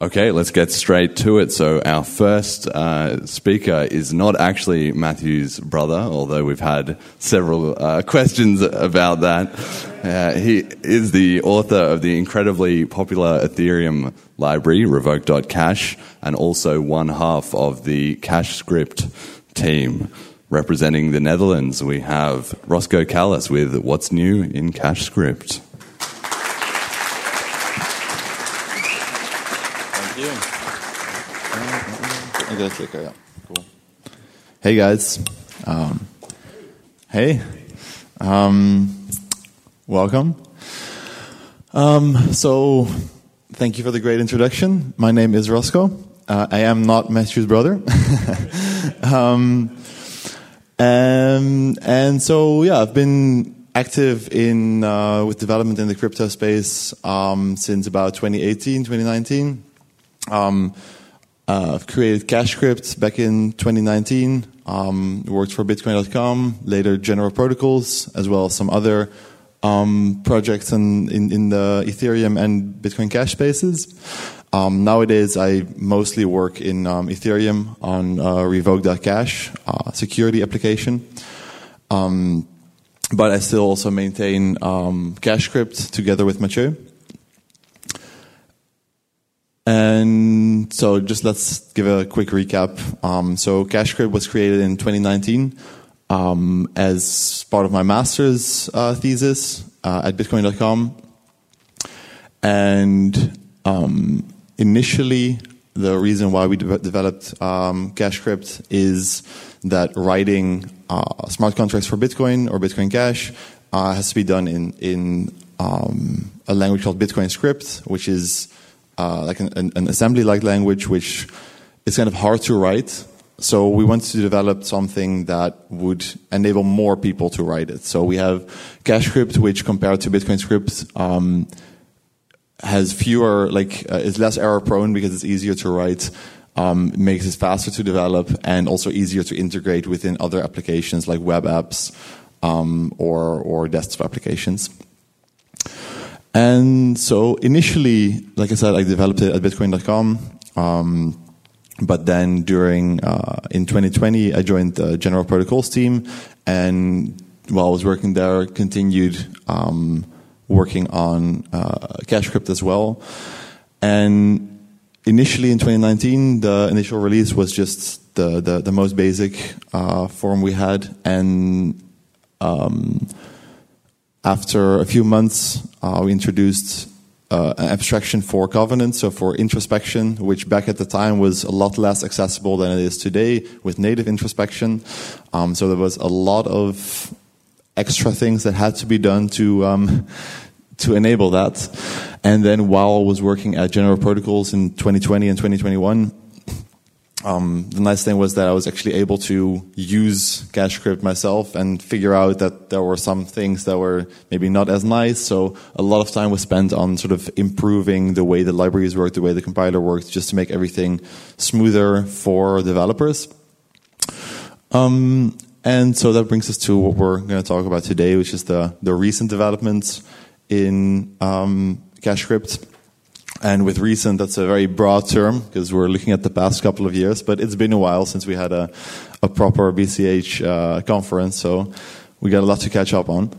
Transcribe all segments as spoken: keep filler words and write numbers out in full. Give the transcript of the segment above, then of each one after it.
Okay, let's get straight to it. So our first uh, speaker is not actually Matthew's brother, although we've had several uh, questions about that. Uh, he is the author of the incredibly popular Ethereum library, revoke dot cash, and also one half of the CashScript team. Representing the Netherlands, we have Roscoe Callis with What's New in CashScript. I got a clicker, yeah. Cool. Hey guys. Um, hey. Um, welcome. Um, so, thank you for the great introduction. My name is Roscoe. Uh, I am not Matthew's brother. um, and, and so, yeah, I've been active in uh, with development in the crypto space um, since about twenty eighteen, twenty nineteen. Um, Uh, I've created CashScript back in twenty nineteen, um, worked for Bitcoin dot com, later General Protocols, as well as some other um, projects in, in, in the Ethereum and Bitcoin Cash spaces. Um, nowadays, I mostly work in um, Ethereum on uh, revoke dot cash, uh, security application. Um, but I still also maintain um, CashScript together with Mathieu. And so just let's give a quick recap. Um, so CashScript was created in twenty nineteen um, as part of my master's uh, thesis uh, at Bitcoin dot com. And um, initially, the reason why we de- developed um, CashScript is that writing uh, smart contracts for Bitcoin or Bitcoin Cash uh, has to be done in, in um, a language called Bitcoin Script, which is Uh, like an, an assembly-like language, which is kind of hard to write. So we wanted to develop something that would enable more people to write it. So we have CashScript, which compared to Bitcoin Script um, has fewer, like uh, is less error-prone because it's easier to write. Um, it makes it faster to develop and also easier to integrate within other applications like web apps um, or or desktop applications. And so initially, like I said, I developed it at Bitcoin dot com. Um, but then during, uh, in twenty twenty, I joined the General Protocols team. And while I was working there, continued um, working on uh, CashScript as well. And initially in twenty nineteen, the initial release was just the, the, the most basic uh, form we had. And um, after a few months, uh, we introduced uh, an abstraction for Covenant, so for introspection, which back at the time was a lot less accessible than it is today with native introspection. Um, so there was a lot of extra things that had to be done to um, to enable that. And then while I was working at General Protocols in twenty twenty and twenty twenty-one, Um, the nice thing was that I was actually able to use CashScript myself and figure out that there were some things that were maybe not as nice. So a lot of time was spent on sort of improving the way the libraries worked, the way the compiler worked, just to make everything smoother for developers. Um, and so that brings us to what we're going to talk about today, which is the, the recent developments in um, CashScript. And with recent, that's a very broad term because we're looking at the past couple of years, but it's been a while since we had a, a proper B C H uh, conference, so we got a lot to catch up on.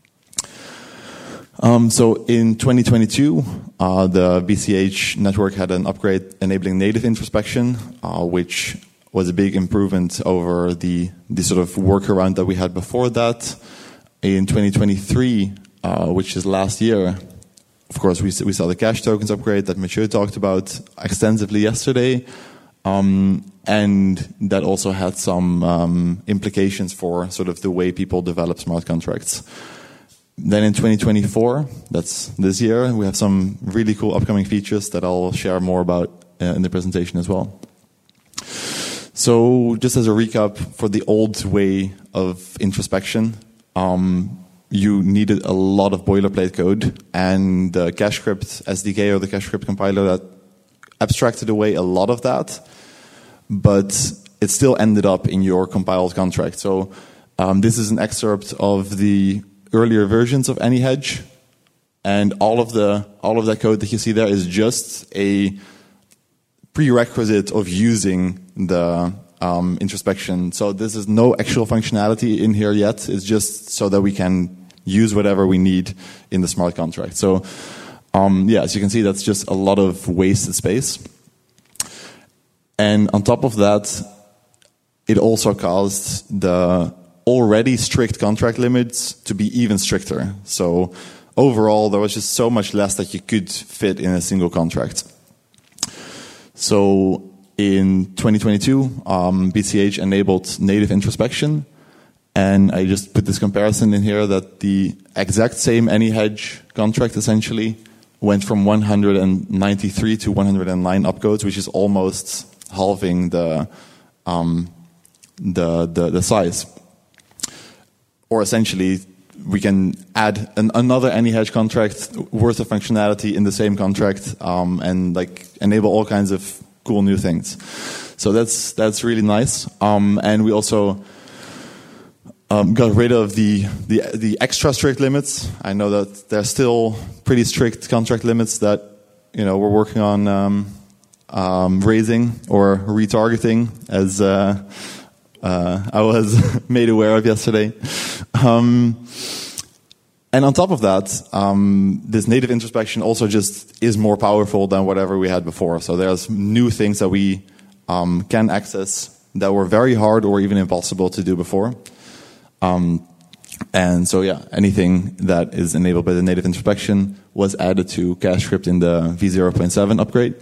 Um, so in twenty twenty-two, uh, the B C H network had an upgrade enabling native introspection, uh, which was a big improvement over the, the sort of workaround that we had before that. In twenty twenty-three, uh, which is last year, of course, we we saw the cash tokens upgrade that Mathieu talked about extensively yesterday, um, and that also had some um, implications for sort of the way people develop smart contracts. Then in twenty twenty-four, that's this year, we have some really cool upcoming features that I'll share more about uh, in the presentation as well. So just as a recap, for the old way of introspection, um, you needed a lot of boilerplate code, and the CashScript S D K or the CashScript compiler that abstracted away a lot of that, but it still ended up in your compiled contract. So um, this is an excerpt of the earlier versions of AnyHedge, and all of the all of that code that you see there is just a prerequisite of using the um, introspection. So this is no actual functionality in here yet. It's just so that we can use whatever we need in the smart contract. So um, yeah, as you can see, that's just a lot of wasted space. And on top of that, it also caused the already strict contract limits to be even stricter. So overall, there was just so much less that you could fit in a single contract. So in twenty twenty-two, um, B C H enabled native introspection. And I just put this comparison in here that the exact same AnyHedge contract essentially went from one hundred ninety-three to one hundred nine opcodes, which is almost halving the um, the, the the size. Or essentially, we can add an, another AnyHedge contract worth of functionality in the same contract, um, and like enable all kinds of cool new things. So that's that's really nice. Um, and we also um, got rid of the, the the extra strict limits. I know that there's still pretty strict contract limits that you know we're working on um, um, raising or retargeting, as uh, uh, I was made aware of yesterday. Um, and on top of that, um, this native introspection also just is more powerful than whatever we had before. So there's new things that we um, can access that were very hard or even impossible to do before. Um, and so yeah, anything that is enabled by the native introspection was added to CacheScript in the V zero point seven upgrade.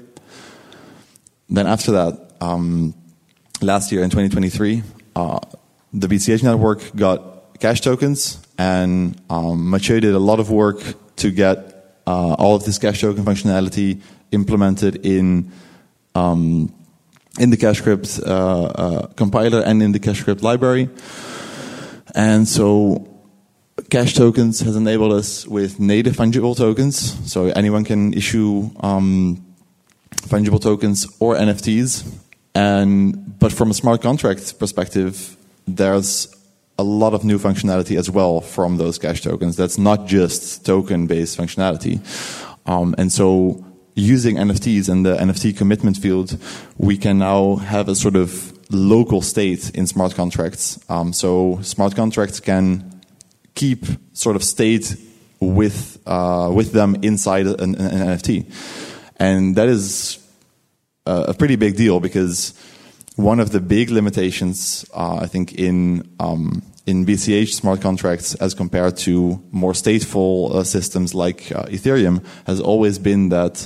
Then after that, um, last year in twenty twenty-three, uh, the B C H network got cache tokens, and um, Mathieu did a lot of work to get uh, all of this cache token functionality implemented in um, in the CacheScript uh, uh, compiler and in the CacheScript library. And so cache tokens has enabled us with native fungible tokens, so anyone can issue um, fungible tokens or N F Ts. And but from a smart contract perspective, there's a lot of new functionality as well from those cache tokens. That's not just token-based functionality. Um, and so using N F Ts and the N F T commitment field, we can now have a sort of local state in smart contracts. Um, so smart contracts can keep sort of state with uh, with them inside an, an N F T. And that is a, a pretty big deal, because one of the big limitations, uh, I think, in um, in B C H smart contracts as compared to more stateful uh, systems like uh, Ethereum has always been that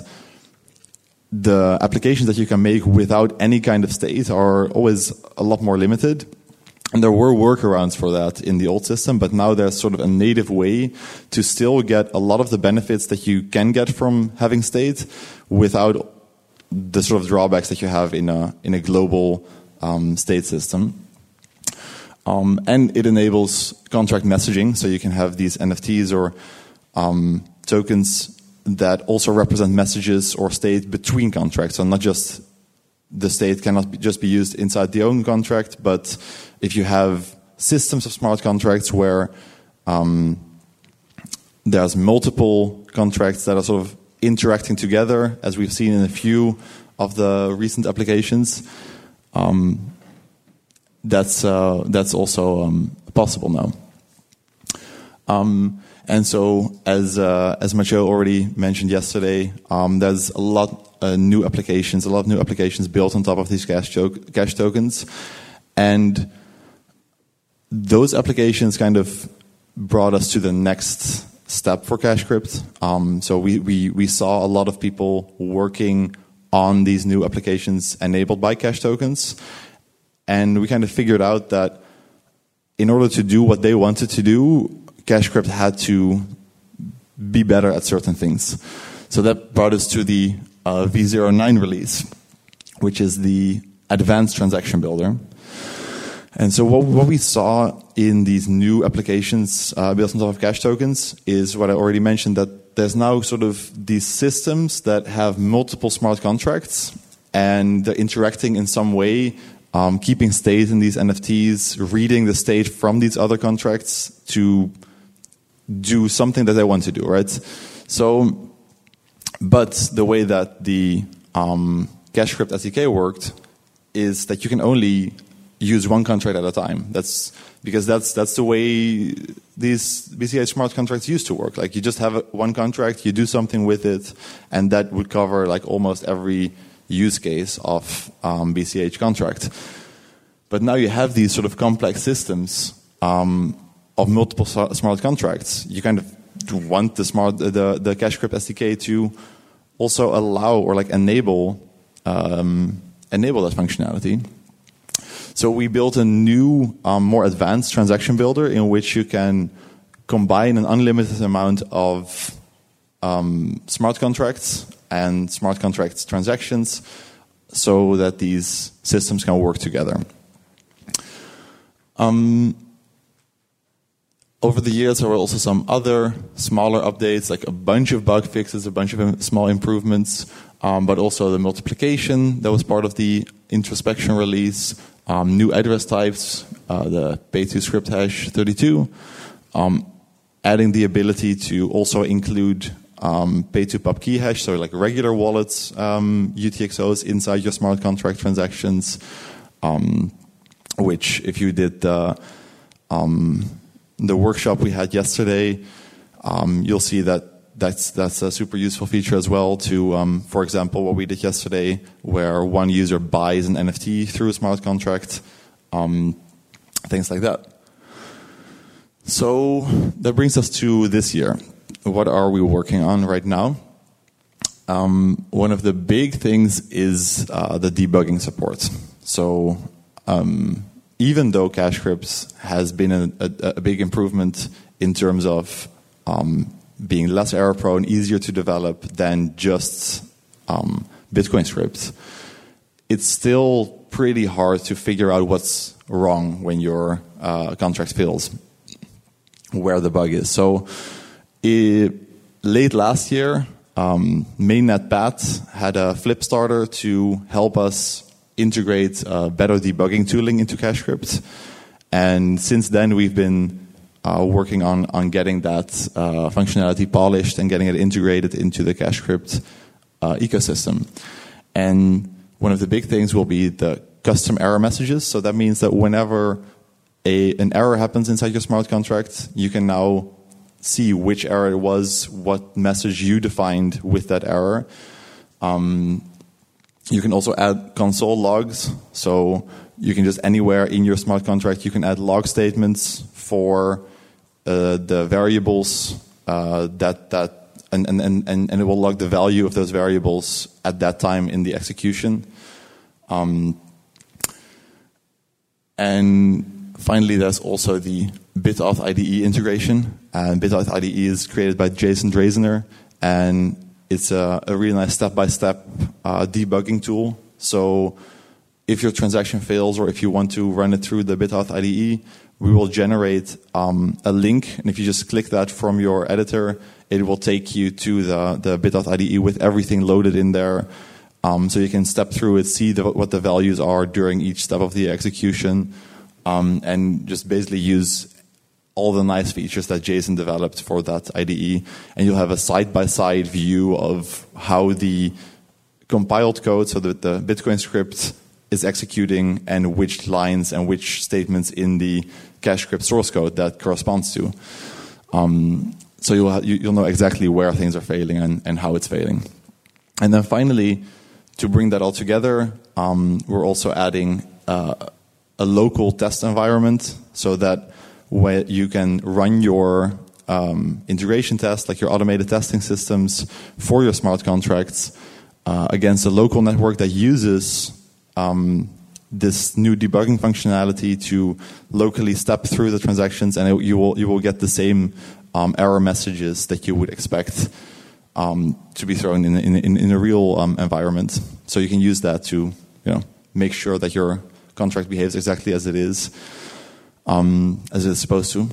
the applications that you can make without any kind of state are always a lot more limited. And there were workarounds for that in the old system, but now there's sort of a native way to still get a lot of the benefits that you can get from having state without the sort of drawbacks that you have in a in a global um, state system. Um, and it enables contract messaging, so you can have these N F Ts or um, tokens that also represent messages or state between contracts. So not just the state cannot be, just be used inside the own contract, but if you have systems of smart contracts where um, there's multiple contracts that are sort of interacting together, as we've seen in a few of the recent applications, um, that's uh, that's also um, possible now. Um, and so, as uh, as Mathieu already mentioned yesterday, um, there's a lot uh, new applications, a lot of new applications built on top of these cache, to- cache tokens, and those applications kind of brought us to the next step for CacheScript. Um, so we, we, we saw a lot of people working on these new applications enabled by cache tokens. And we kind of figured out that in order to do what they wanted to do, CacheScript had to be better at certain things. So that brought us to the uh, V zero point nine release, which is the advanced transaction builder. And so what, what we saw in these new applications uh, built on top of cache tokens is what I already mentioned, that there's now sort of these systems that have multiple smart contracts, and they're interacting in some way, um, keeping state in these N F Ts, reading the state from these other contracts to do something that they want to do, right? So, but the way that the um, CashScript S D K worked is that you can only use one contract at a time. That's because that's that's the way these B C H smart contracts used to work. Like you just have a, one contract, you do something with it, and that would cover like almost every use case of um, B C H contract. But now you have these sort of complex systems um, of multiple smart contracts. You kind of want the smart the the CashScript S D K to also allow or like enable um, enable that functionality. So we built a new, um, more advanced transaction builder in which you can combine an unlimited amount of um, smart contracts and smart contracts transactions so that these systems can work together. Um, over the years, there were also some other smaller updates, like a bunch of bug fixes, a bunch of small improvements, um, but also the multiplication that was part of the introspection release. Um, new address types, uh, the pay to script hash thirty-two, um, adding the ability to also include um, pay to pub key hash, so like regular wallets, um, U T X Os inside your smart contract transactions, um, which if you did the, um, the workshop we had yesterday, um, you'll see that That's that's a super useful feature as well to, um, for example, what we did yesterday, where one user buys an N F T through a smart contract, um, things like that. So that brings us to this year. What are we working on right now? Um, one of the big things is uh, the debugging support. So um, even though CashScript has been a, a, a big improvement in terms of um, being less error prone, easier to develop than just um, Bitcoin scripts, it's still pretty hard to figure out what's wrong when your uh, contract fails, where the bug is. So it, late last year, um, MainNetBat had a flip starter to help us integrate uh, better debugging tooling into CashScript. And since then, we've been Uh, working on, on getting that uh, functionality polished and getting it integrated into the CashScript uh, ecosystem. And one of the big things will be the custom error messages. So that means that whenever a, an error happens inside your smart contract, you can now see which error it was, what message you defined with that error. Um, you can also add console logs. So you can just anywhere in your smart contract, you can add log statements for Uh, the variables uh, that that and, and, and, and it will log the value of those variables at that time in the execution. Um, and finally, there's also the BitAuth I D E integration. And BitAuth I D E is created by Jason Drazener, and it's a, a really nice step-by-step uh, debugging tool. So if your transaction fails or if you want to run it through the BitAuth I D E, we will generate um, a link, and if you just click that from your editor, it will take you to the, the BitAuth I D E with everything loaded in there. Um, so you can step through it, see the, what the values are during each step of the execution, um, and just basically use all the nice features that Jason developed for that I D E. And you'll have a side-by-side view of how the compiled code, so that the Bitcoin script is executing, and which lines and which statements in the CashScript source code that corresponds to. Um, so you'll, ha- you'll know exactly where things are failing and, and how it's failing. And then finally, to bring that all together, um, we're also adding uh, a local test environment so that where you can run your um, integration test, like your automated testing systems for your smart contracts uh, against a local network that uses Um, this new debugging functionality to locally step through the transactions, and it, you will you will get the same um, error messages that you would expect um, to be thrown in in, in a real um, environment. So you can use that to you know make sure that your contract behaves exactly as it is, um, as it's supposed to.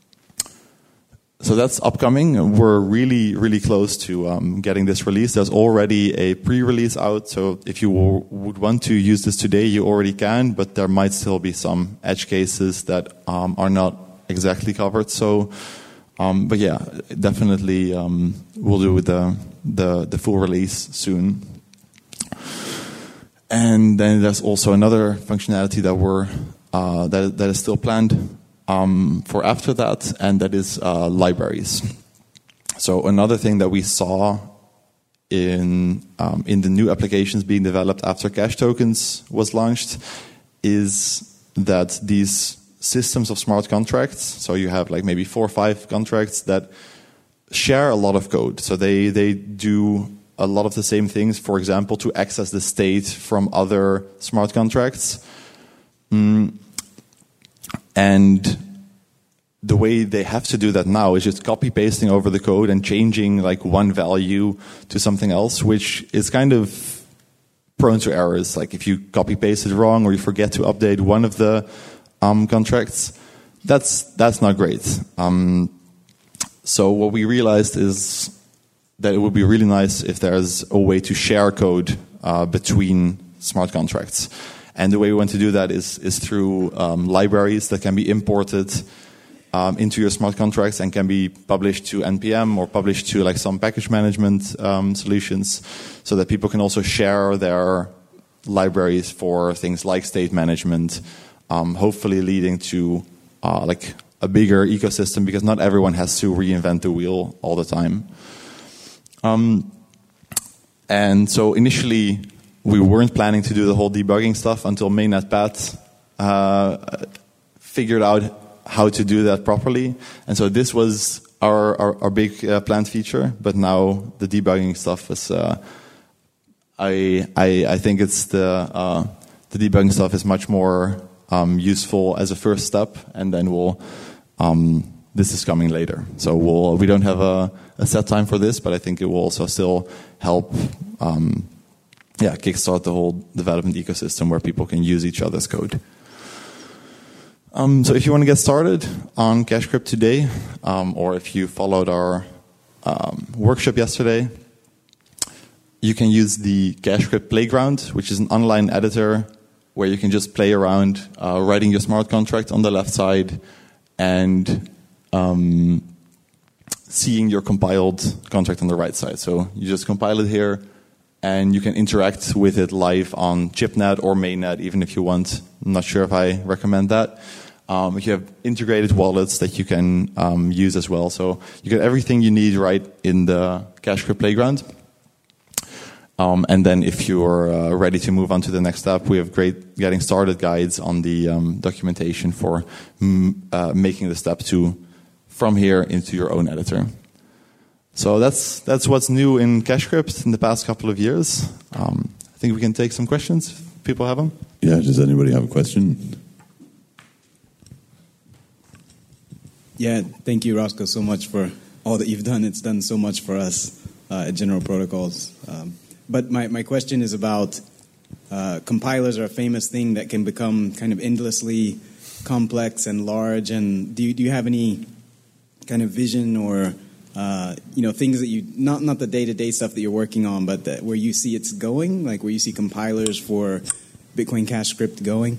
So that's upcoming. We're really, really close to um, getting this released. There's already a pre-release out, so if you w- would want to use this today, you already can, but there might still be some edge cases that um, are not exactly covered. So, um, but yeah, definitely um, we'll do the, the, the full release soon. And then there's also another functionality that we're uh, that that is still planned um, for after that, and that is uh, libraries. So another thing that we saw in um, in the new applications being developed after Cash Tokens was launched is that these systems of smart contracts, so you have like maybe four or five contracts that share a lot of code. So they, they do a lot of the same things, for example, to access the state from other smart contracts. Mm. And the way they have to do that now is just copy pasting over the code and changing like one value to something else, which is kind of prone to errors. Like if you copy paste it wrong or you forget to update one of the um, contracts, that's that's not great. Um, so what we realized is that it would be really nice if there's a way to share code uh, between smart contracts. And the way we want to do that is, is through um, libraries that can be imported um, into your smart contracts and can be published to N P M or published to like some package management um, solutions, so that people can also share their libraries for things like state management, um, hopefully leading to uh, like a bigger ecosystem, because not everyone has to reinvent the wheel all the time. Um, and so initially, we weren't planning to do the whole debugging stuff until Mainnet Pat uh, figured out how to do that properly. And so this was our, our, our big uh, planned feature, but now the debugging stuff is, uh, I, I, I think it's the, uh, the debugging stuff is much more um, useful as a first step, and then we'll, um, this is coming later. So we'll, we don't have a, a set time for this, but I think it will also still help um, yeah, kickstart the whole development ecosystem where people can use each other's code. Um, so if you want to get started on CashCrypt today, um, or if you followed our um, workshop yesterday, you can use the CashCrypt Playground, which is an online editor where you can just play around uh, writing your smart contract on the left side and um, seeing your compiled contract on the right side. So you just compile it here, and you can interact with it live on ChipNet or Mainnet, even if you want. I'm not sure if I recommend that. Um, you have integrated wallets that you can um, use as well. So you get everything you need right in the CashCrypt Playground. Um, and then if you're uh, ready to move on to the next step, we have great getting started guides on the um, documentation for m uh, making the step to from here into your own editor. So that's that's what's new in CashCrypt in the past couple of years. Um, I think we can take some questions if people have them. Yeah, does anybody have a question? Yeah, thank you, Roscoe, so much for all that you've done. It's done so much for us uh, at General Protocols. Um, but my, my question is about uh, compilers are a famous thing that can become kind of endlessly complex and large. And do you, do you have any kind of vision or uh, you know things that you not not the day-to-day stuff that you're working on, but that where you see it's going, like where you see compilers for Bitcoin CashCrypt going?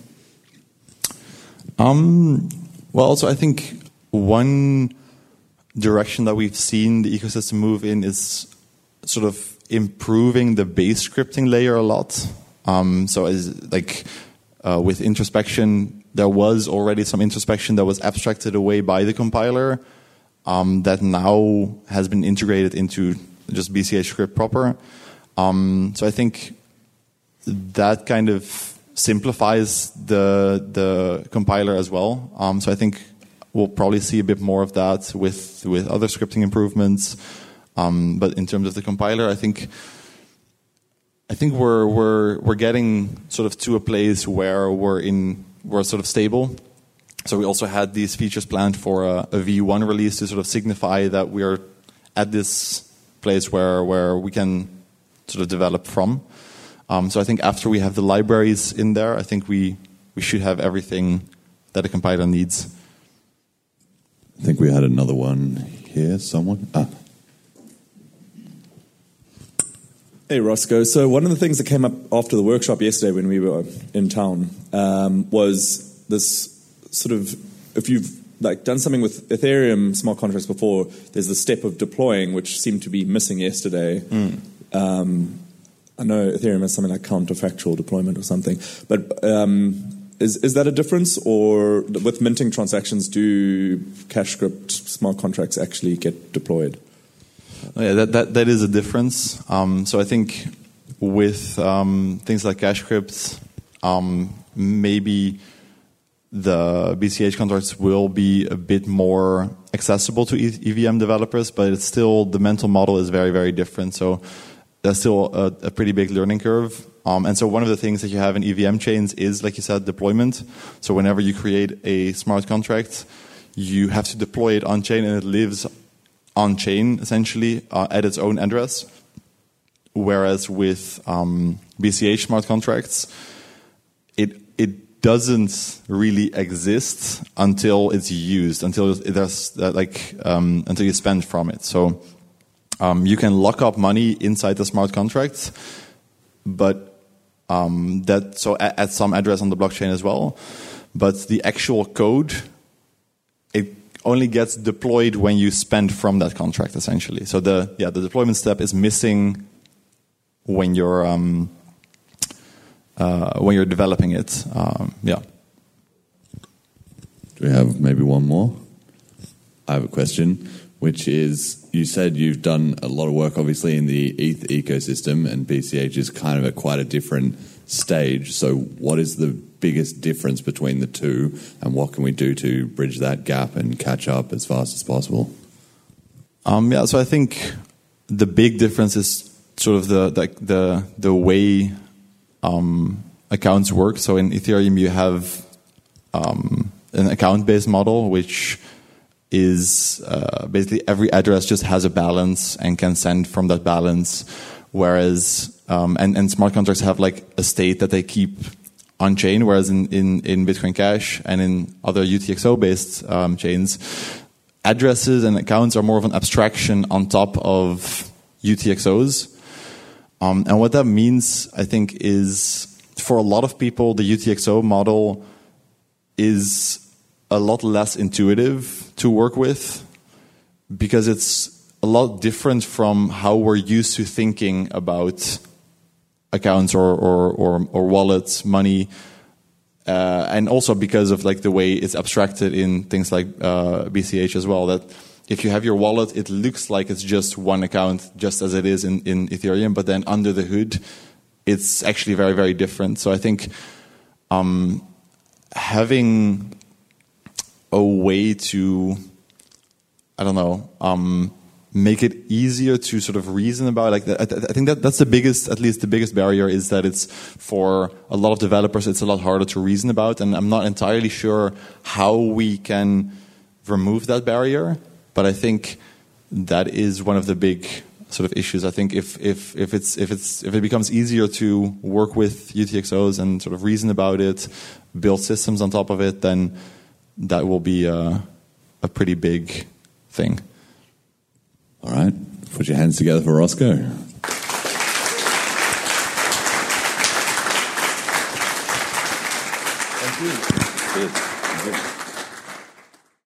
Um. Well, so I think one direction that we've seen the ecosystem move in is sort of improving the base scripting layer a lot. Um, so as like uh, with introspection, there was already some introspection that was abstracted away by the compiler um, that now has been integrated into just B C H script proper. Um, so I think that kind of simplifies the the compiler as well. Um, so I think we'll probably see a bit more of that with with other scripting improvements. Um, but in terms of the compiler, I think I think we're we're we're getting sort of to a place where we're in we're sort of stable. So we also had these features planned for a, a V one release to sort of signify that we are at this place where where we can sort of develop from. Um, so I think after we have the libraries in there, I think we we should have everything that a compiler needs. I think we had another one here. Someone. Ah. Hey, Roscoe. So one of the things that came up after the workshop yesterday when we were in town um, was this sort of, if you've like done something with Ethereum smart contracts before, there's the step of deploying, which seemed to be missing yesterday. Mm. Um, I know Ethereum has something like counterfactual deployment or something, but um, is is that a difference? Or with minting transactions, do CashScript smart contracts actually get deployed? Oh, yeah, that, that that is a difference. Um, so I think with um, things like CashScript, um, maybe the B C H contracts will be a bit more accessible to E V M developers, but it's still, the mental model is very, very different. So there's still a, a pretty big learning curve. Um, and so one of the things that you have in E V M chains is, like you said, deployment. So whenever you create a smart contract, you have to deploy it on-chain, and it lives on-chain, essentially, uh, at its own address. Whereas with um, B C H smart contracts, it it doesn't really exist until it's used, until there's uh, like um, until you spend from it. So um, you can lock up money inside the smart contracts, but um, that so at, at some address on the blockchain as well. But the actual code, it only gets deployed when you spend from that contract, essentially. So the yeah the deployment step is missing when you're um, Uh, when you're developing it. Um, yeah. Do we have maybe one more? I have a question, which is, you said you've done a lot of work, obviously, in the E T H ecosystem, and B C H is kind of at quite a different stage. So what is the biggest difference between the two, and what can we do to bridge that gap and catch up as fast as possible? Um, yeah, so I think the big difference is sort of the the the, the way Um, accounts work. So in Ethereum, you have um, an account-based model, which is uh, basically every address just has a balance and can send from that balance. Whereas, um, and, and smart contracts have like a state that they keep on-chain, whereas in, in, in Bitcoin Cash and in other U T X O-based um, chains, addresses and accounts are more of an abstraction on top of U T X Os. Um, and what that means, I think, is for a lot of people, the U T X O model is a lot less intuitive to work with, because it's a lot different from how we're used to thinking about accounts or or, or, or wallets, money, uh, and also because of like the way it's abstracted in things like uh, B C H as well. That if you have your wallet, it looks like it's just one account, just as it is in, in Ethereum, but then under the hood, it's actually very, very different. So I think um, having a way to, I don't know, um, make it easier to sort of reason about, like I, th- I think that that's the biggest, at least the biggest barrier, is that it's for a lot of developers, it's a lot harder to reason about, and I'm not entirely sure how we can remove that barrier. But I think that is one of the big sort of issues. I think if if if it's if it's if it becomes easier to work with U T X Os and sort of reason about it, build systems on top of it, then that will be a, a pretty big thing. All right, put your hands together for Roscoe. Thank you. Cheers. Thank you.